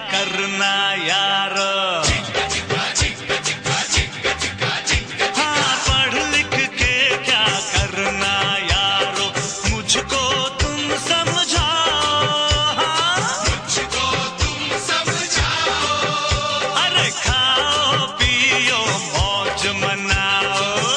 करना यार। हाँ पढ़ लिख के क्या करना यारो, मुझको तुम समझाओ। मुझको तुम समझाओ। अरे खाओ पियो मौज मनाओ।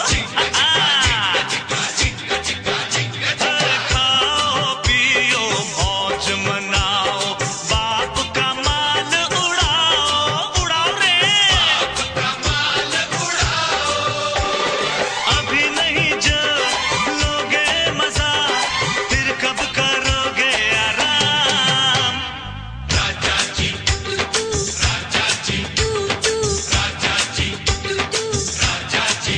अरे खाओ पियो मौज मनाओ, बाप का माल उड़ाओ। उड़ाओ रे बाप का माल उड़ाओ। अभी नहीं जो लोगे मजा, फिर कब करोगे आराम। राजा जी राजा जी राजा जी राजा जी।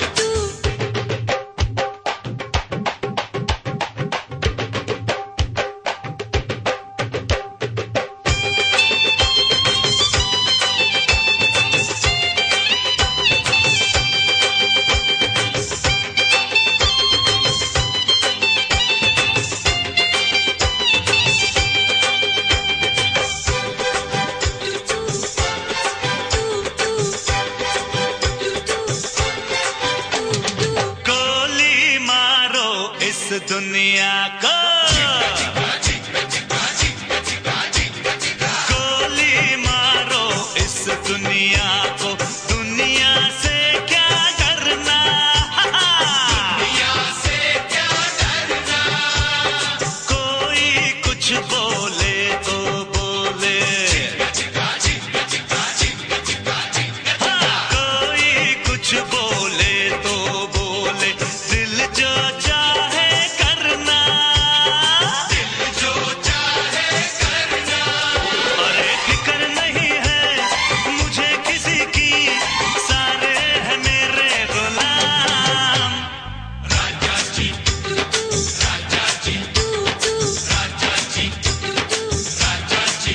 गोली मारो इस दुनिया को, गोली मारो इस दुनिया को, दुनिया से क्या डरना। दुनिया से क्या डरना। कोई कुछ बोले तो बोले, कोई कुछ बोले तो बोले, दिल जो चाहे करना। दिल जो चाहे करना। अरे फिक्र नहीं है मुझे किसी की, सारे हैं मेरे गुलाम। राजा जी राजा जी राजा जी राजा जी।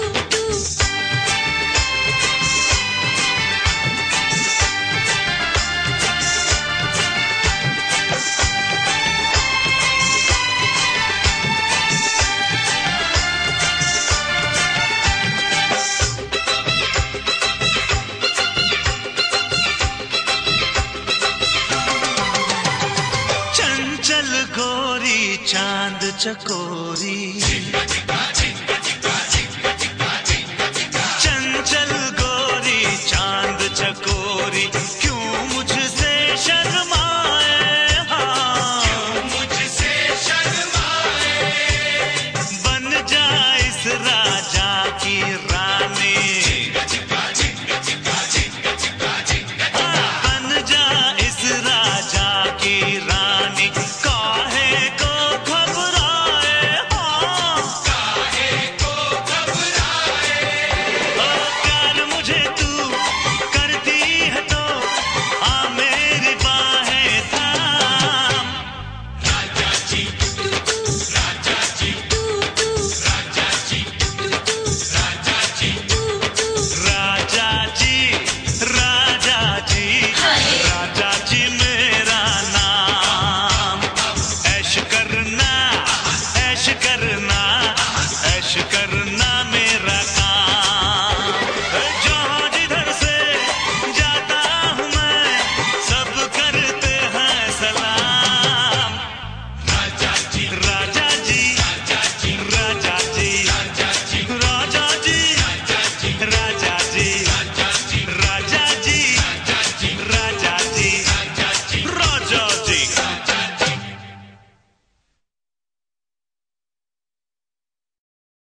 चंचल गोरी चांद चकोरी, चंचल गोरी चांद चकोरी, क्यों मुझसे शर्माए। हाँ मुझसे शर्माए। बन जा इस राजा की रानी। बन जा इस राजा की रानी, काहे को घबराए। हाँ काहे को घबराए। ओ प्यार मुझे तू करती है तो आ मेरी बाहें थाम। राजा जी